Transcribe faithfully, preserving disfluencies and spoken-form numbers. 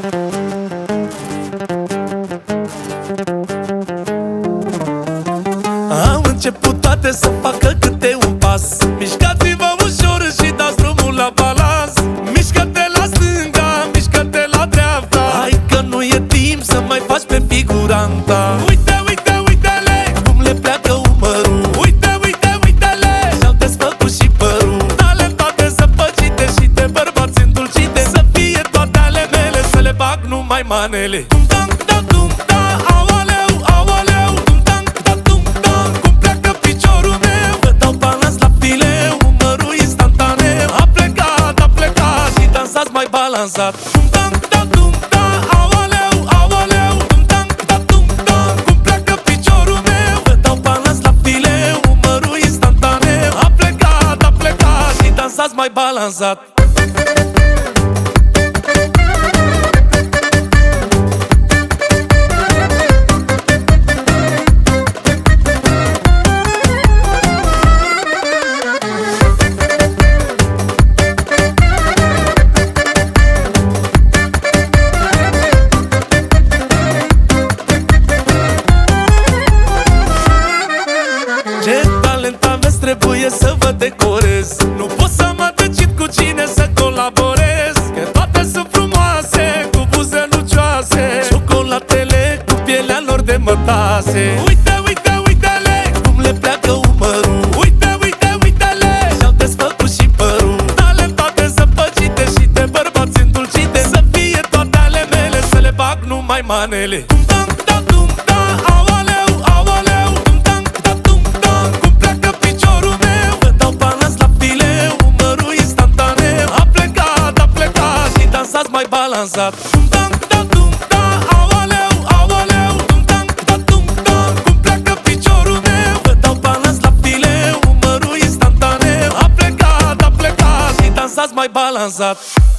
Am început toate să facă câte un pas. Mișcați-vă ușor și dați drumul la balans. Mișcă-te la stânga, mișcă-te la dreapta. Hai că nu e timp să mai faci pe figuranta. Uite, uite, uite-le cum le pleacă umărul. Uite, uite, uite-le și-au desfăcut și părul. Talentate zăpăcite și de bărbați îndulcite. Să fie toate ale mele, să le bag numai manele. Tum-tam, da-tum, da, aoleu, aoleu. Tum-tam, da-tum, da, cum pleacă piciorul meu. Vă dau balans la fileu, umărul instantaneu. A plecat, a plecat și dansați mai balansat. Tum-tam, da-tum, da, aoleu, aoleu. Tum-tam, da-tum, da, cum pleacă piciorul meu. Vă dau balans la fileu, umărul instantaneu. A plecat, a plecat și dansați mai balansat. Ce talent aveți, trebuie să vă decorez. Nu pot să mă decid cu cine să colaborez, că toate sunt frumoase, cu buze lucioase, ciocolatele cu pielea lor de mătase. Uite, uite, uite-le cum le pleacă umărul. Uite, uite, uite-le și-au desfăcut și părul. Talentate zăpăcite și de bărbați îndulcite. Să fie toate ale mele, să le bag numai manele. Tum-tam, da-tum, da, aoleu, aoleu. Tum-tam, da-tum, da, cum pleacă piciorul meu. Vă dau balans la fileu, umărul instantaneu. A plecat, a plecat și dansați mai balansat. Tum-tam, da-tum, da, aoleu, aoleu. Tum-tam, da-tum, da, cum pleacă piciorul meu. Vă dau balans la fileu, umărul instantaneu. A plecat, a plecat și dansați mai balansat.